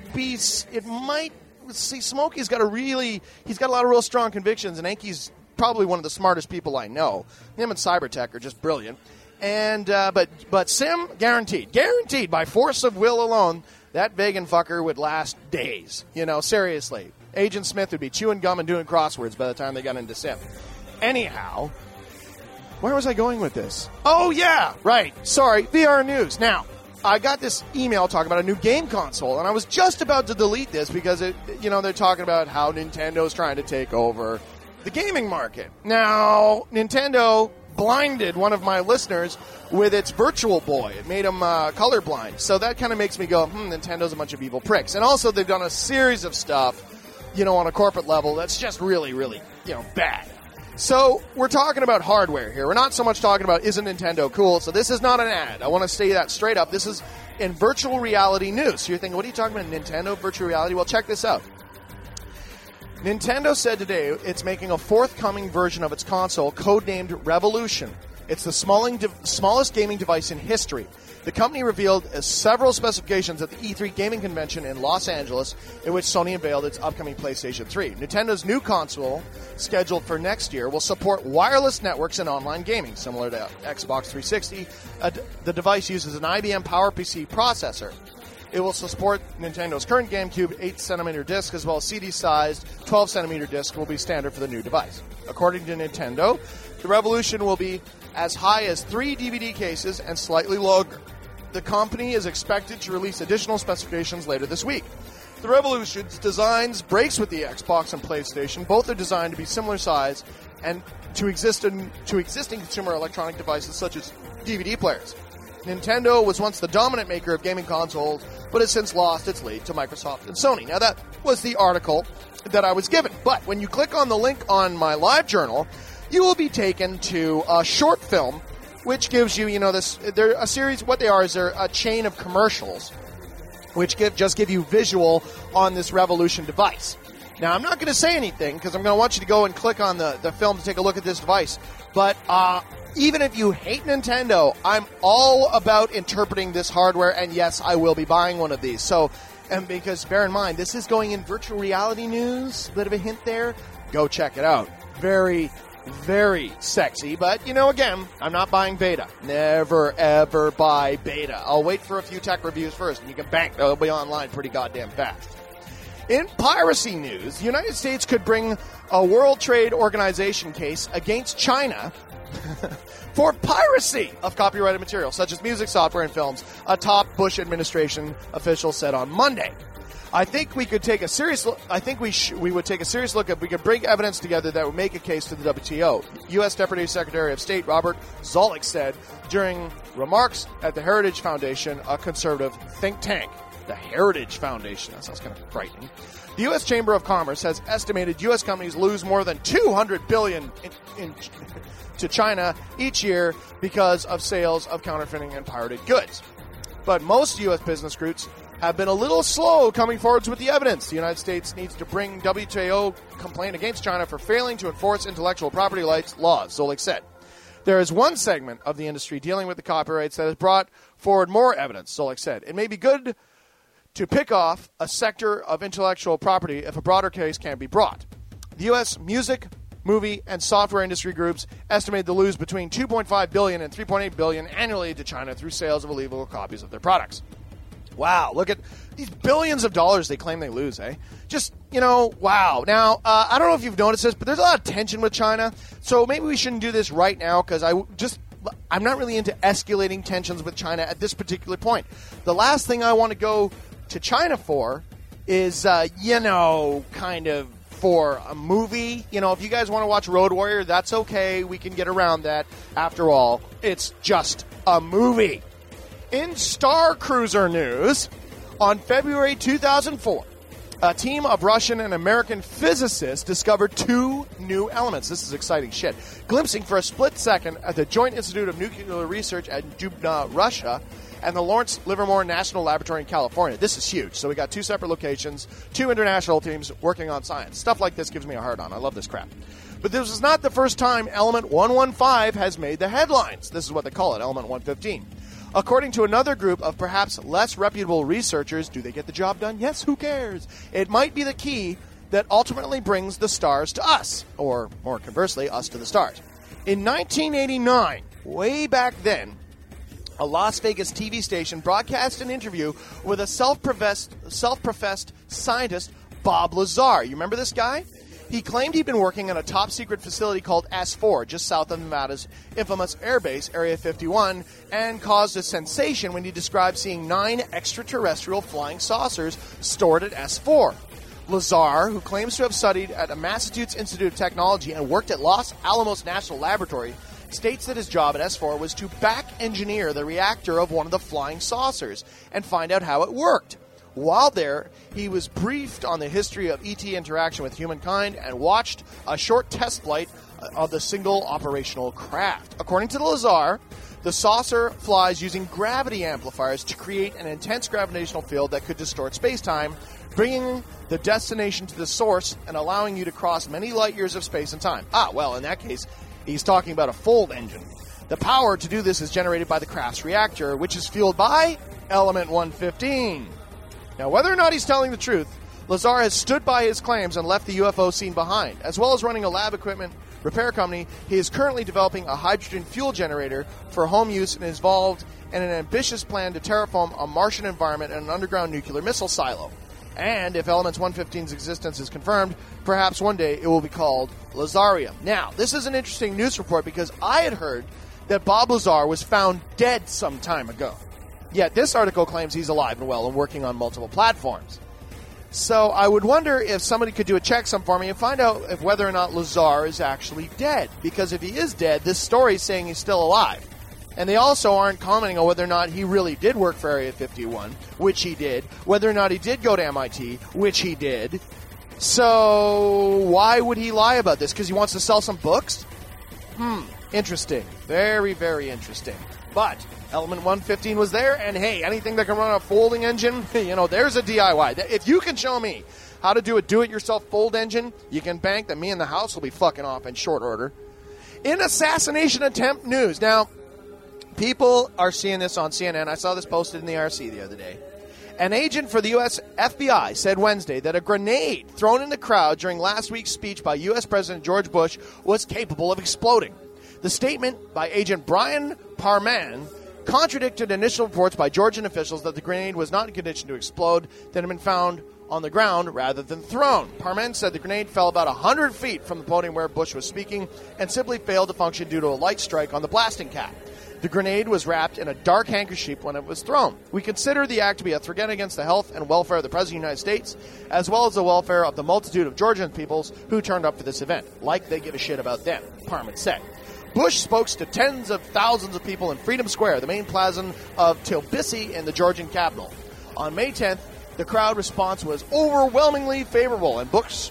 see, Smokey's got he's got a lot of real strong convictions, and Enki's probably one of the smartest people I know. Him and Cybertech are just brilliant. And, but Sim, guaranteed by force of will alone, that vegan fucker would last days. You know, seriously. Agent Smith would be chewing gum and doing crosswords by the time they got into Sim. Anyhow, where was I going with this? Oh, yeah, right. Sorry, VR News. Now, I got this email talking about a new game console, and I was just about to delete this because, they're talking about how Nintendo's trying to take over the gaming market. Now, Nintendo blinded one of my listeners with its Virtual Boy. It made him colorblind. So that kind of makes me go, Nintendo's a bunch of evil pricks. And also, they've done a series of stuff, on a corporate level that's just really, really, bad. So we're talking about hardware here. We're not so much talking about, isn't Nintendo cool? So this is not an ad. I want to say that straight up. This is in virtual reality news. So you're thinking, what are you talking about, Nintendo virtual reality? Well, check this out. Nintendo said today it's making a forthcoming version of its console codenamed Revolution. It's the smallest gaming device in history. The company revealed several specifications at the E3 gaming convention in Los Angeles, in which Sony unveiled its upcoming PlayStation 3. Nintendo's new console, scheduled for next year, will support wireless networks and online gaming, similar to Xbox 360. The device uses an IBM PowerPC processor. It will support Nintendo's current GameCube 8cm disc, as well as CD-sized 12cm disc will be standard for the new device. According to Nintendo, the Revolution will be as high as 3 DVD cases and slightly longer. The company is expected to release additional specifications later this week. The Revolution's designs breaks with the Xbox and PlayStation. Both are designed to be similar size and to existing consumer electronic devices such as DVD players. Nintendo was once the dominant maker of gaming consoles, but has since lost its lead to Microsoft and Sony. Now, that was the article that I was given. But when you click on the link on my live journal, you will be taken to a short film, which gives you, they're a series. What they are is they're a chain of commercials, which give you visual on this Revolution device. Now, I'm not going to say anything because I'm going to want you to go and click on the film to take a look at this device. But even if you hate Nintendo, I'm all about interpreting this hardware, and yes, I will be buying one of these. So, and because bear in mind, this is going in virtual reality news, bit of a hint there, go check it out. Very, very sexy, but, again, I'm not buying beta. Never, ever buy beta. I'll wait for a few tech reviews first, and you can bank they'll be online pretty goddamn fast. In piracy news, the United States could bring a World Trade Organization case against China for piracy of copyrighted material, such as music, software, and films, a top Bush administration official said on Monday. I think we could take a serious look. We would take a serious look if we could bring evidence together that would make a case to the WTO. U.S. Deputy Secretary of State Robert Zoellick said during remarks at the Heritage Foundation, a conservative think tank. The Heritage Foundation. That sounds kind of frightening. The U.S. Chamber of Commerce has estimated U.S. companies lose more than $200 billion to China each year because of sales of counterfeiting and pirated goods. But most U.S. business groups have been a little slow coming forward with the evidence. The United States needs to bring WTO complaint against China for failing to enforce intellectual property rights laws, Zoellick said. There is one segment of the industry dealing with the copyrights that has brought forward more evidence, Zoellick said. It may be good to pick off a sector of intellectual property if a broader case can be brought. The U.S. music, movie, and software industry groups estimate to lose between $2.5 billion and $3.8 billion annually to China through sales of illegal copies of their products. Wow, look at these billions of dollars they claim they lose, eh? Just, wow. Now, I don't know if you've noticed this, but there's a lot of tension with China, so maybe we shouldn't do this right now because I'm not really into escalating tensions with China at this particular point. The last thing I want to go to China for is, kind of for a movie. If you guys want to watch Road Warrior, that's okay. We can get around that. After all, it's just a movie. In Star Cruiser news, on February 2004, a team of Russian and American physicists discovered 2 new elements. This is exciting shit. Glimpsing for a split second at the Joint Institute of Nuclear Research at Dubna, Russia, and the Lawrence Livermore National Laboratory in California. This is huge. So we got 2 separate locations, 2 international teams working on science. Stuff like this gives me a hard on. I love this crap. But this is not the first time Element 115 has made the headlines. This is what they call it, Element 115. According to another group of perhaps less reputable researchers, do they get the job done? Yes, who cares? It might be the key that ultimately brings the stars to us, or more conversely, us to the stars. In 1989, way back then, a Las Vegas TV station broadcast an interview with a self-professed scientist, Bob Lazar. You remember this guy? He claimed he'd been working on a top-secret facility called S4, just south of Nevada's infamous airbase, Area 51, and caused a sensation when he described seeing 9 extraterrestrial flying saucers stored at S4. Lazar, who claims to have studied at a Massachusetts Institute of Technology and worked at Los Alamos National Laboratory, states that his job at S4 was to back-engineer the reactor of one of the flying saucers and find out how it worked. While there, he was briefed on the history of ET interaction with humankind and watched a short test flight of the single operational craft. According to Lazar, the saucer flies using gravity amplifiers to create an intense gravitational field that could distort space-time, bringing the destination to the source and allowing you to cross many light years of space and time. Well, in that case, he's talking about a fold engine. The power to do this is generated by the craft's reactor, which is fueled by Element 115. Now, whether or not he's telling the truth, Lazar has stood by his claims and left the UFO scene behind. As well as running a lab equipment repair company, he is currently developing a hydrogen fuel generator for home use and is involved in an ambitious plan to terraform a Martian environment and an underground nuclear missile silo. And if Element 115's existence is confirmed, perhaps one day it will be called Lazarium. Now, this is an interesting news report because I had heard that Bob Lazar was found dead some time ago. Yet this article claims he's alive and well and working on multiple platforms. So I would wonder if somebody could do a checksum for me and find out if whether or not Lazar is actually dead. Because if he is dead, this story is saying he's still alive. And they also aren't commenting on whether or not he really did work for Area 51, which he did. Whether or not he did go to MIT, which he did. So why would he lie about this? Because he wants to sell some books? Interesting. Very, very interesting. But Element 115 was there, and hey, anything that can run a folding engine, there's a DIY. If you can show me how to do a do-it-yourself fold engine, you can bank that me and the house will be fucking off in short order. In assassination attempt news. Now, people are seeing this on CNN. I saw this posted in the RC the other day. An agent for the U.S. FBI said Wednesday that a grenade thrown in the crowd during last week's speech by U.S. President George Bush was capable of exploding. The statement by Agent Brian Parman contradicted initial reports by Georgian officials that the grenade was not in condition to explode, that had been found on the ground rather than thrown. Parman said the grenade fell about 100 feet from the podium where Bush was speaking and simply failed to function due to a light strike on the blasting cap. The grenade was wrapped in a dark handkerchief when it was thrown. We consider the act to be a threat against the health and welfare of the President of the United States, as well as the welfare of the multitude of Georgian peoples who turned up for this event, like they give a shit about them, Parman said. Bush spoke to tens of thousands of people in Freedom Square, the main plaza of Tbilisi in the Georgian capital. On May 10th, the crowd response was overwhelmingly favorable, and Bush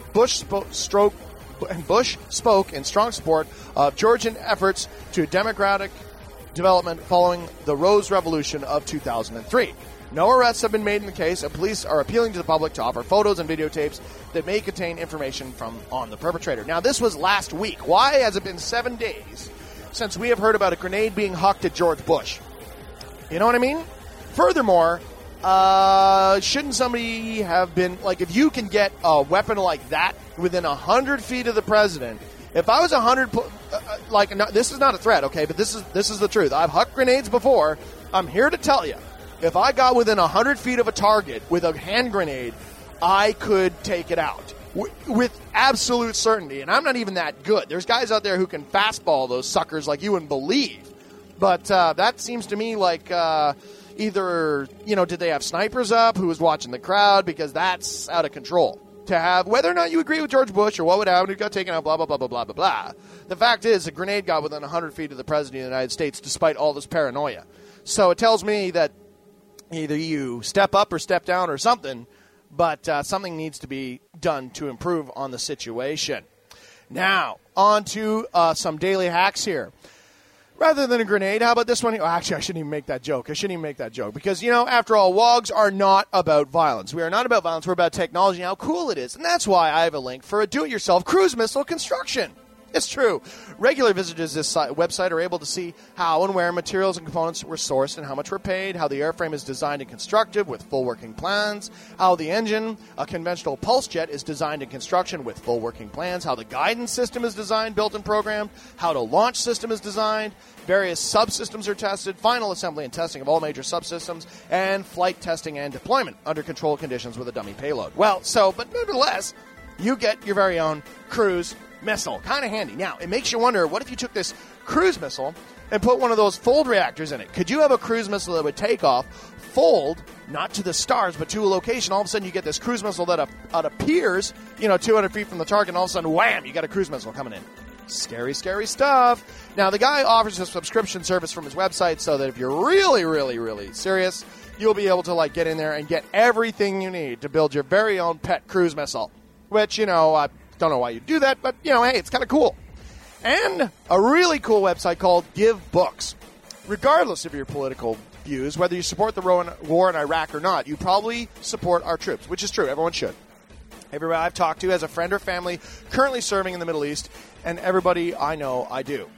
spoke in strong support of Georgian efforts to democratic development following the Rose Revolution of 2003. No arrests have been made in the case, and police are appealing to the public to offer photos and videotapes that may contain information on the perpetrator. Now, this was last week. Why has it been 7 days since we have heard about a grenade being hucked at George Bush? You know what I mean? Furthermore, shouldn't somebody have been, if you can get a weapon like that within 100 feet of the president, if I was 100, no, this is not a threat, okay, but this is the truth. I've hucked grenades before. I'm here to tell you, if I got within 100 feet of a target with a hand grenade, I could take it out with absolute certainty. And I'm not even that good. There's guys out there who can fastball those suckers like you wouldn't believe. But that seems to me like either, did they have snipers up? Who was watching the crowd? Because that's out of control. To have, whether or not you agree with George Bush or what would happen, it got taken out, blah, blah, blah, blah, blah, blah, blah. The fact is, a grenade got within 100 feet of the President of the United States despite all this paranoia. So it tells me that either you step up or step down or something, but something needs to be done to improve on the situation. Now, on to some daily hacks here. Rather than a grenade, how about this one? Oh, actually, I shouldn't even make that joke. Because, after all, WOGs are not about violence. We are not about violence. We're about technology and how cool it is. And that's why I have a link for a do-it-yourself cruise missile construction. It's true. Regular visitors to this website are able to see how and where materials and components were sourced and how much were paid, how the airframe is designed and constructed with full working plans, how the engine, a conventional pulse jet, is designed and construction with full working plans, how the guidance system is designed, built, and programmed, how the launch system is designed, various subsystems are tested, final assembly and testing of all major subsystems, and flight testing and deployment under controlled conditions with a dummy payload. But nevertheless, you get your very own cruise missile. Kind of handy. Now, it makes you wonder, what if you took this cruise missile and put one of those fold reactors in it? Could you have a cruise missile that would take off, fold, not to the stars, but to a location? All of a sudden, you get this cruise missile that appears, 200 feet from the target, and all of a sudden, wham, you got a cruise missile coming in. Scary, scary stuff. Now, the guy offers a subscription service from his website so that if you're really, really, really serious, you'll be able to, get in there and get everything you need to build your very own pet cruise missile, which, I don't know why you do that, but, hey, it's kind of cool. And a really cool website called Give Books. Regardless of your political views, whether you support the war in Iraq or not, you probably support our troops, which is true. Everyone should. Everybody I've talked to has a friend or family currently serving in the Middle East, and everybody I know I do.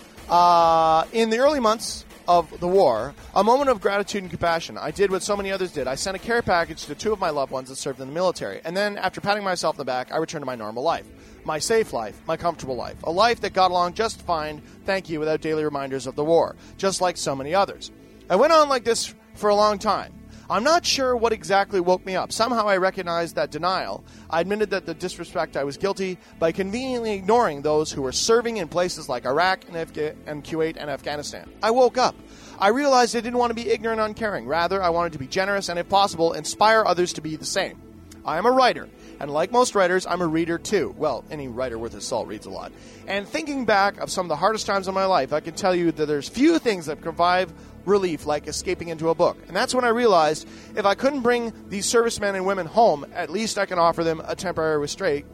In the early months of the war, a moment of gratitude and compassion, I did what so many others did. I sent a care package to 2 of my loved ones that served in the military. And then, after patting myself on the back, I returned to my normal life. My safe life, my comfortable life. A life that got along just fine, thank you, without daily reminders of the war. Just like so many others. I went on like this for a long time. I'm not sure what exactly woke me up. Somehow I recognized that denial. I admitted that the disrespect I was guilty by conveniently ignoring those who were serving in places like Iraq and Kuwait and Afghanistan. I woke up. I realized I didn't want to be ignorant and uncaring. Rather, I wanted to be generous and, if possible, inspire others to be the same. I am a writer, and like most writers, I'm a reader too. Well, any writer worth his salt reads a lot. And thinking back of some of the hardest times of my life, I can tell you that there's few things that provide relief like escaping into a book. And that's when I realized if I couldn't bring these servicemen and women home, at least I can offer them a temporary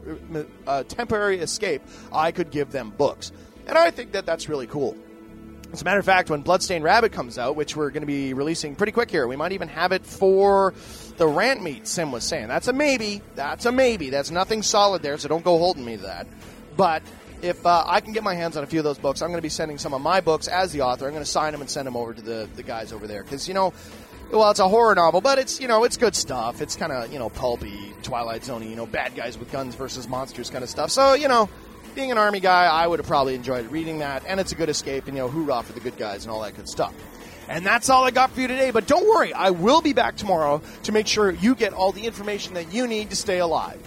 escape. I could give them books. And I think that that's really cool. As a matter of fact, when Bloodstained Rabbit comes out, which we're going to be releasing pretty quick here, we might even have it for the rant meet, Sim was saying. That's a maybe. That's nothing solid there, so don't go holding me to that. But if I can get my hands on a few of those books, I'm going to be sending some of my books as the author. I'm going to sign them and send them over to the guys over there. Because, it's a horror novel, but it's, it's good stuff. It's kind of, pulpy, Twilight Zone-y, bad guys with guns versus monsters kind of stuff. So, being an Army guy, I would have probably enjoyed reading that. And it's a good escape, and, hoorah for the good guys and all that good stuff. And that's all I got for you today. But don't worry, I will be back tomorrow to make sure you get all the information that you need to stay alive.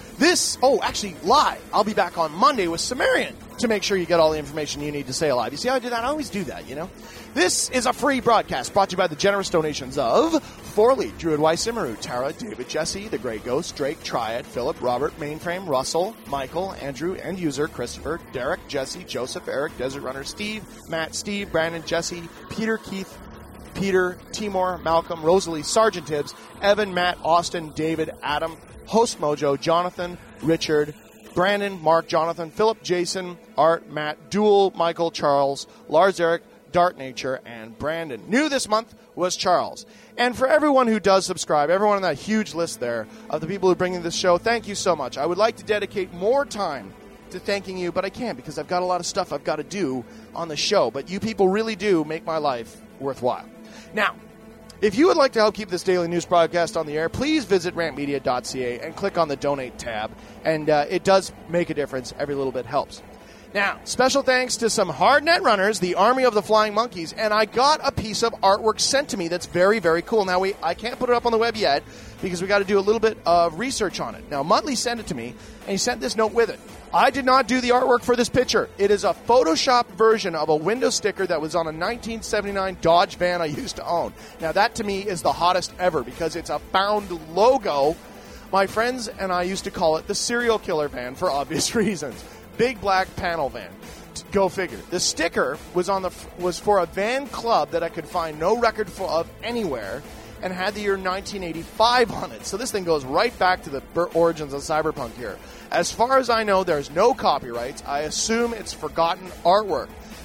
Live. I'll be back on Monday with Sumerian to make sure you get all the information you need to stay alive. You see how I do that? I always do that, This is a free broadcast brought to you by the generous donations of Forley, Druid Weiss, Immeru, Tara, David, Jesse, The Grey Ghost, Drake, Triad, Philip, Robert, Mainframe, Russell, Michael, Andrew, End User, Christopher, Derek, Jesse, Joseph, Eric, Desert Runner, Steve, Matt, Steve, Brandon, Jesse, Peter, Keith, Peter, Timor, Malcolm, Rosalie, Sergeant Tibbs, Evan, Matt, Austin, David, Adam, Host Mojo, Jonathan, Richard, Brandon, Mark, Jonathan, Philip, Jason, Art, Matt, Duel, Michael, Charles, Lars, Eric, Dart Nature, and Brandon. New this month was Charles. And for everyone who does subscribe, everyone on that huge list there of the people who bring in this show, thank you so much. I would like to dedicate more time to thanking you, but I can't because I've got a lot of stuff I've got to do on the show. But you people really do make my life worthwhile. Now, if you would like to help keep this daily news broadcast on the air, please visit rantmedia.ca and click on the Donate tab. And it does make a difference. Every little bit helps. Now, special thanks to some hard net runners, the Army of the Flying Monkeys, and I got a piece of artwork sent to me that's very, very cool. Now, I can't put it up on the web yet because we got to do a little bit of research on it. Now, Muttley sent it to me, and he sent this note with it. I did not do the artwork for this picture. It is a Photoshop version of a window sticker that was on a 1979 Dodge van I used to own. Now, that to me is the hottest ever because it's a found logo. My friends and I used to call it the serial killer van for obvious reasons. Big black panel van. Go figure. The sticker was for a van club that I could find no record of anywhere and had the year 1985 on it. So this thing goes right back to the origins of cyberpunk here. As far as I know, there's no copyrights. I assume it's forgotten artwork.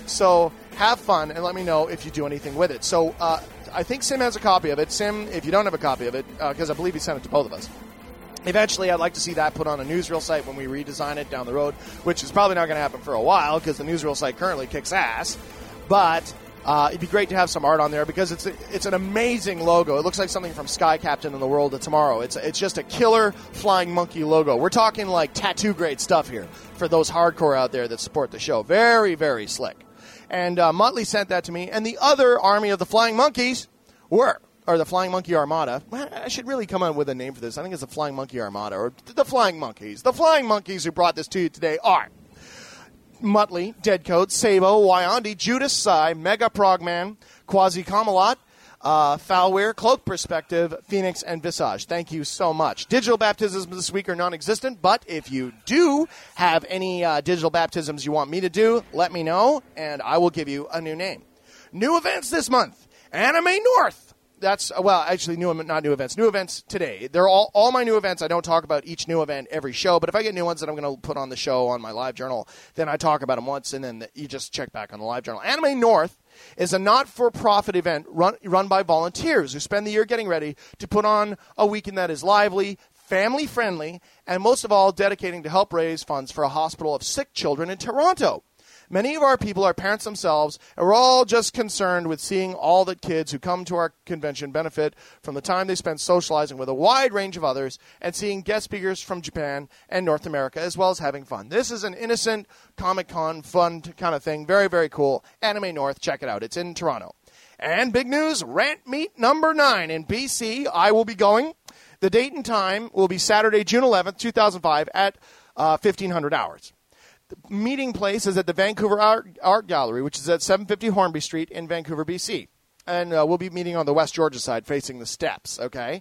So have fun and let me know if you do anything with it. So I think Sim has a copy of it. Sim, if you don't have a copy of it, because I believe he sent it to both of us, eventually I'd like to see that put on a newsreel site when we redesign it down the road, which is probably not going to happen for a while because the newsreel site currently kicks ass. But it'd be great to have some art on there because it's an amazing logo. It looks like something from Sky Captain in the World of Tomorrow. It's just a killer flying monkey logo. We're talking like tattoo grade stuff here for those hardcore out there that support the show. Very, very slick. And Muttley sent that to me. And the other army of the Flying Monkeys or the Flying Monkey Armada. I should really come up with a name for this. I think it's the Flying Monkey Armada or the Flying Monkeys. The Flying Monkeys who brought this to you today are Muttley, Deadcoat, Sabo, Wyandi, Judas Sai, Mega Progman, Quasi Camelot, Foulware, Cloak Perspective, Phoenix, and Visage. Thank you so much. Digital baptisms this week are non-existent, but if you do have any digital baptisms you want me to do, let me know, and I will give you a new name. New events this month. Anime North. That's, well, actually, not new events. New events today. They're all my new events. I don't talk about each new event every show, but if I get new ones that I'm going to put on the show on my live journal, then I talk about them once, and then you just check back on the live journal. Anime North is a not-for-profit event run by volunteers who spend the year getting ready to put on a weekend that is lively, family-friendly, and most of all, dedicating to help raise funds for a hospital of sick children in Toronto. Many of our people are parents themselves, and we're all just concerned with seeing all the kids who come to our convention benefit from the time they spend socializing with a wide range of others and seeing guest speakers from Japan and North America, as well as having fun. This is an innocent Comic-Con fun kind of thing. Very, very cool. Anime North, check it out. It's in Toronto. And big news, Rant Meet number 9 in BC. I will be going. The date and time will be Saturday, June 11th, 2005 at 1500 hours. The meeting place is at the Vancouver Art Gallery, which is at 750 Hornby Street in Vancouver, BC. And we'll be meeting on the West Georgia side facing the steps, okay?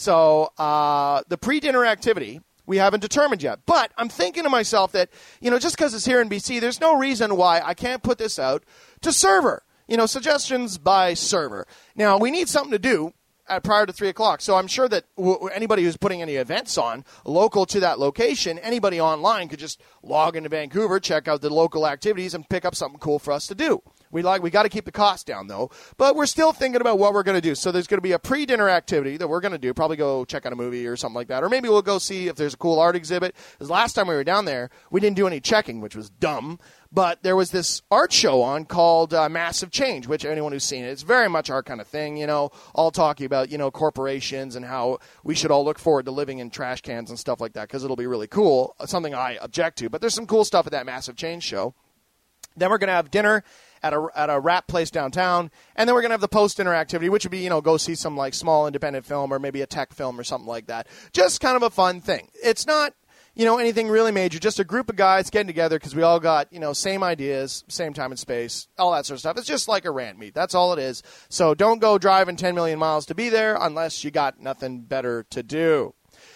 So the pre-dinner activity, we haven't determined yet. But I'm thinking to myself that, just because it's here in BC, there's no reason why I can't put this out to server. Suggestions by server. Now, we need something to do prior to 3 o'clock. So I'm sure that anybody who's putting any events on local to that location, anybody online could just log into Vancouver, check out the local activities, and pick up something cool for us to do. We got to keep the cost down, though. But we're still thinking about what we're going to do. So there's going to be a pre-dinner activity that we're going to do. Probably go check out a movie or something like that. Or maybe we'll go see if there's a cool art exhibit. Because last time we were down there, we didn't do any checking, which was dumb. But there was this art show on called Massive Change, which anyone who's seen it, it's very much our kind of thing, all talking about, corporations and how we should all look forward to living in trash cans and stuff like that because it'll be really cool, something I object to. But there's some cool stuff at that Massive Change show. Then we're going to have dinner at a rap place downtown, and then we're going to have the post-dinner activity, which would be, go see some, like, small independent film or maybe a tech film or something like that. Just kind of a fun thing. It's not anything really major, just a group of guys getting together because we all got, same ideas, same time and space, all that sort of stuff. It's just like a rant meet. That's all it is. So don't go driving 10 million miles to be there unless you got nothing better to do.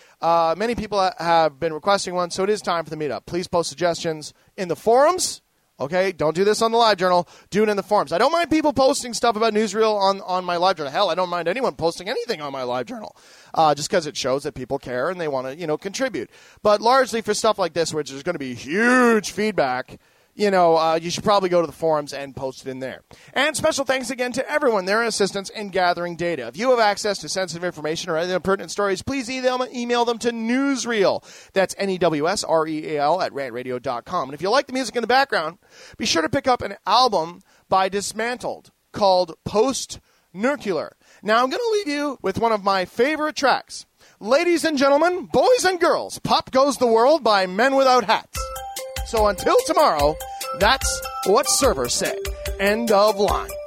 Many people have been requesting one, so it is time for the meetup. Please post suggestions in the forums. Okay, don't do this on the live journal. Do it in the forums. I don't mind people posting stuff about Newsreel on my live journal. Hell, I don't mind anyone posting anything on my live journal just because it shows that people care and they want to, contribute. But largely for stuff like this, which is going to be huge feedback, you should probably go to the forums and post it in there. And special thanks again to everyone, their assistance in gathering data. If you have access to sensitive information or any pertinent stories, please email them to Newsreel. That's NEWSREAL at rantradio.com. And if you like the music in the background, be sure to pick up an album by Dismantled called Post-Nuclear. Now I'm going to leave you with one of my favorite tracks. Ladies and gentlemen, boys and girls, Pop Goes the World by Men Without Hats. So until tomorrow, that's what servers say. End of line.